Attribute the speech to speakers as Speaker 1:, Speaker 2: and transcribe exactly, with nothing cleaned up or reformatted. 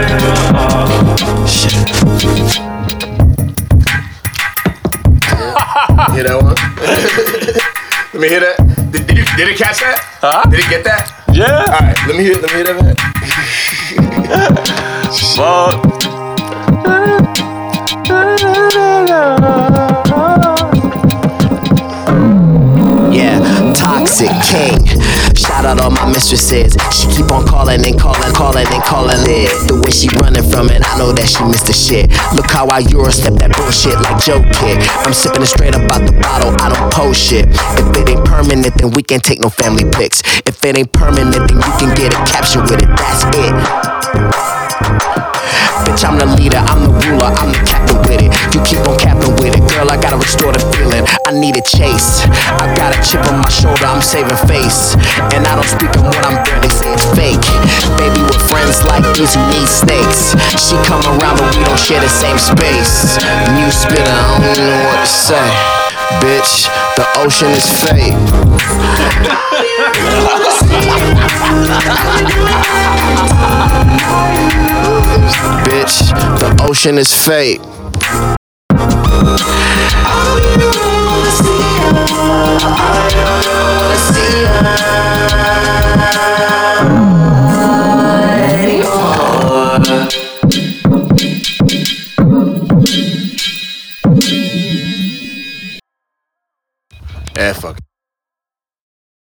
Speaker 1: Shit. Hear that one? Let me hear that. Did, did, you, did it catch that?
Speaker 2: Huh?
Speaker 1: Did it get that?
Speaker 2: Yeah.
Speaker 1: All right, let me hear. Let me hear that.
Speaker 2: Fuck.
Speaker 3: Yeah, Toxic King. Shout out all my mistresses. She keep on calling and calling, calling and calling it. The way she running from it, I know that she missed the shit. Look how I Eurostep that bullshit like Joe Kid. I'm sipping it straight up out the bottle, I don't post shit. If it ain't permanent, then we can't take no family pics. If it ain't permanent, then you can get a caption with it, that's it. Bitch, I'm the leader, I'm the ruler, I'm the captain with it. You keep on capping with it, girl, I gotta restore the feeling. I need a chase, I got a chip on my shoulder, I'm saving face. And I don't speak on what I'm doing, they say it's fake. Baby, with friends like this, you need snakes. She come around, but we don't share the same space. New spitter, I don't even know what to say. Bitch, the ocean is fake. Bitch, the ocean is fake.
Speaker 1: Yeah, fuck.